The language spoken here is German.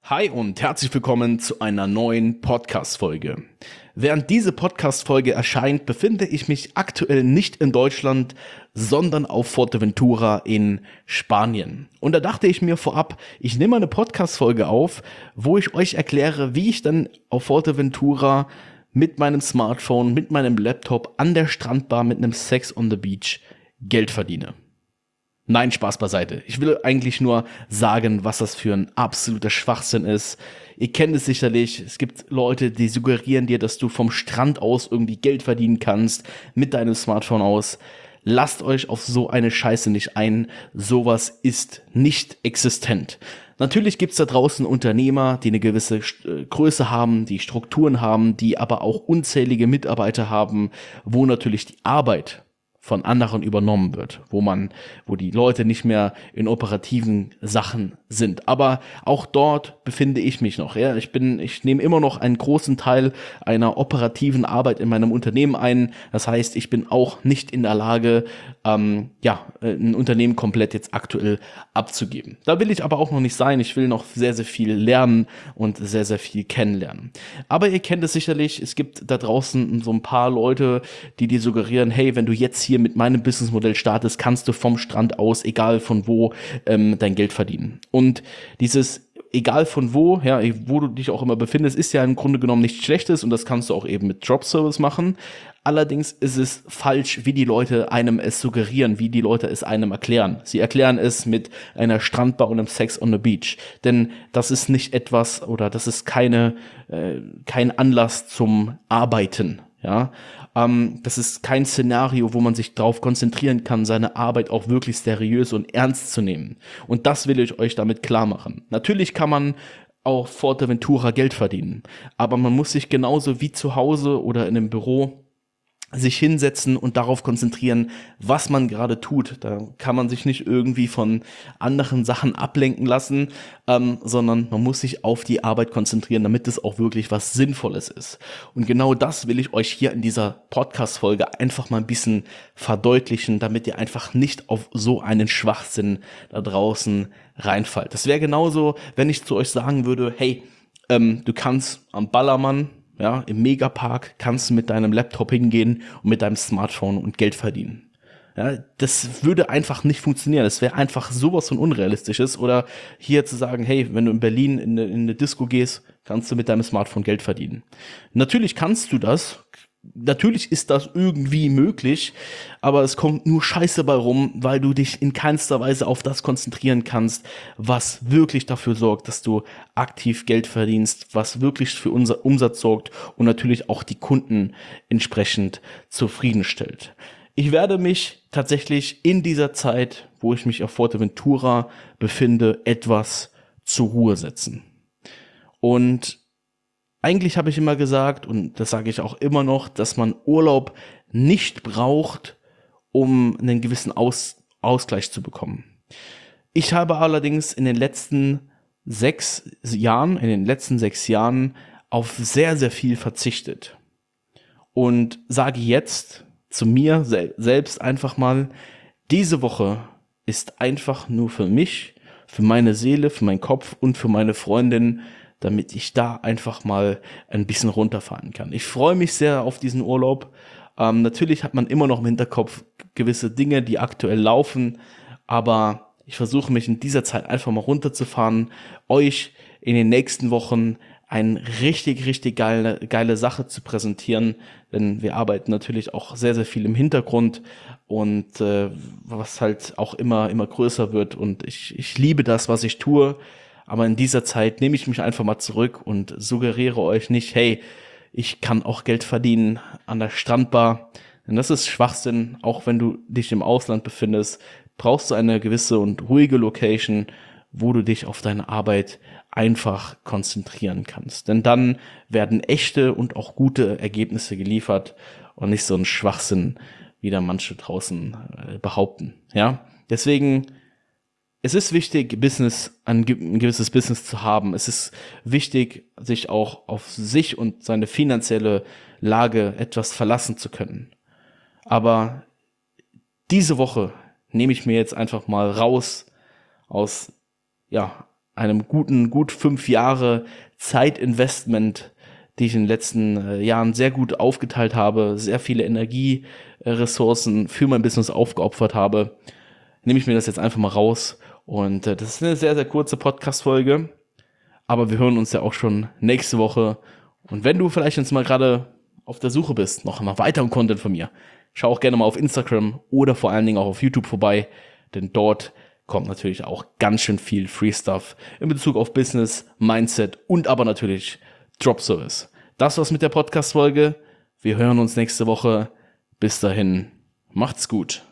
Hi und herzlich willkommen zu einer neuen Podcast-Folge. Während diese Podcast-Folge erscheint, befinde ich mich aktuell nicht in Deutschland, sondern auf Fuerteventura in Spanien. Und da dachte ich mir vorab, ich nehme eine Podcast-Folge auf, wo ich euch erkläre, wie ich dann auf Fuerteventura mit meinem Smartphone, mit meinem Laptop an der Strandbar mit einem Sex on the Beach Geld verdiene. Nein, Spaß beiseite. Ich will eigentlich nur sagen, was das für ein absoluter Schwachsinn ist. Ihr kennt es sicherlich. Es gibt Leute, die suggerieren dir, dass du vom Strand aus irgendwie Geld verdienen kannst, mit deinem Smartphone aus. Lasst euch auf so eine Scheiße nicht ein. Sowas ist nicht existent. Natürlich gibt's da draußen Unternehmer, die eine gewisse Größe haben, die Strukturen haben, die aber auch unzählige Mitarbeiter haben, wo natürlich die Arbeit von anderen übernommen wird, wo die Leute nicht mehr in operativen Sachen sind. Aber auch dort befinde ich mich noch. Ja, ich nehme immer noch einen großen Teil einer operativen Arbeit in meinem Unternehmen ein. Das heißt, ich bin auch nicht in der Lage, ein Unternehmen komplett jetzt aktuell abzugeben. Da will ich aber auch noch nicht sein. Ich will noch sehr, sehr viel lernen und sehr, sehr viel kennenlernen. Aber ihr kennt es sicherlich, es gibt da draußen so ein paar Leute, die suggerieren, hey, wenn du jetzt hier mit meinem Businessmodell startest, kannst du vom Strand aus, egal von wo, dein Geld verdienen. Und dieses egal von wo, ja, wo du dich auch immer befindest, ist ja im Grunde genommen nichts Schlechtes und das kannst du auch eben mit Dropservice machen. Allerdings ist es falsch, wie die Leute einem es suggerieren, wie die Leute es einem erklären. Sie erklären es mit einer Strandbar und einem Sex on the Beach. Denn das ist nicht etwas oder das ist kein Anlass zum Arbeiten. Ja, das ist kein Szenario, wo man sich darauf konzentrieren kann, seine Arbeit auch wirklich seriös und ernst zu nehmen. Und das will ich euch damit klar machen. Natürlich kann man auf Fuerteventura Geld verdienen, aber man muss sich genauso wie zu Hause oder in einem Büro sich hinsetzen und darauf konzentrieren, was man gerade tut. Da kann man sich nicht irgendwie von anderen Sachen ablenken lassen, sondern man muss sich auf die Arbeit konzentrieren, damit es auch wirklich was Sinnvolles ist. Und genau das will ich euch hier in dieser Podcast-Folge einfach mal ein bisschen verdeutlichen, damit ihr einfach nicht auf so einen Schwachsinn da draußen reinfallt. Das wäre genauso, wenn ich zu euch sagen würde, hey, du kannst am Ballermann, ja, im Megapark kannst du mit deinem Laptop hingehen und mit deinem Smartphone und Geld verdienen. Ja, das würde einfach nicht funktionieren. Das wäre einfach sowas von Unrealistisches. Oder hier zu sagen, hey, wenn du in Berlin in eine Disco gehst, kannst du mit deinem Smartphone Geld verdienen. Natürlich kannst du das. Natürlich ist das irgendwie möglich, aber es kommt nur Scheiße bei rum, weil du dich in keinster Weise auf das konzentrieren kannst, was wirklich dafür sorgt, dass du aktiv Geld verdienst, was wirklich für unser Umsatz sorgt und natürlich auch die Kunden entsprechend zufriedenstellt. Ich werde mich tatsächlich in dieser Zeit, wo ich mich auf Fuerteventura befinde, etwas zur Ruhe setzen. Und eigentlich habe ich immer gesagt, und das sage ich auch immer noch, dass man Urlaub nicht braucht, um einen gewissen Ausgleich zu bekommen. Ich habe allerdings in den letzten 6 Jahren auf sehr, sehr viel verzichtet. Und sage jetzt zu mir selbst einfach mal, diese Woche ist einfach nur für mich, für meine Seele, für meinen Kopf und für meine Freundin, damit ich da einfach mal ein bisschen runterfahren kann. Ich freue mich sehr auf diesen Urlaub. Natürlich hat man immer noch im Hinterkopf gewisse Dinge, die aktuell laufen, aber ich versuche mich in dieser Zeit einfach mal runterzufahren, euch in den nächsten Wochen eine richtig, richtig geile Sache zu präsentieren, denn wir arbeiten natürlich auch sehr, sehr viel im Hintergrund und was halt auch immer größer wird und ich liebe das, was ich tue. Aber in dieser Zeit nehme ich mich einfach mal zurück und suggeriere euch nicht, hey, ich kann auch Geld verdienen an der Strandbar. Denn das ist Schwachsinn. Auch wenn du dich im Ausland befindest, brauchst du eine gewisse und ruhige Location, wo du dich auf deine Arbeit einfach konzentrieren kannst. Denn dann werden echte und auch gute Ergebnisse geliefert und nicht so ein Schwachsinn, wie da manche draußen behaupten. Ja, deswegen es ist wichtig, ein gewisses Business zu haben. Es ist wichtig, sich auch auf sich und seine finanzielle Lage etwas verlassen zu können. Aber diese Woche nehme ich mir jetzt einfach mal raus aus einem gut 5 Jahre Zeitinvestment, die ich in den letzten Jahren sehr gut aufgeteilt habe, sehr viele Energieressourcen für mein Business aufgeopfert habe, nehme ich mir das jetzt einfach mal raus. Und das ist eine sehr, sehr kurze Podcast-Folge, aber wir hören uns ja auch schon nächste Woche. Und wenn du vielleicht jetzt mal gerade auf der Suche bist, noch nach weiterem Content von mir, schau auch gerne mal auf Instagram oder vor allen Dingen auch auf YouTube vorbei, denn dort kommt natürlich auch ganz schön viel Free Stuff in Bezug auf Business, Mindset und aber natürlich Drop Service. Das war's mit der Podcast-Folge. Wir hören uns nächste Woche. Bis dahin, macht's gut.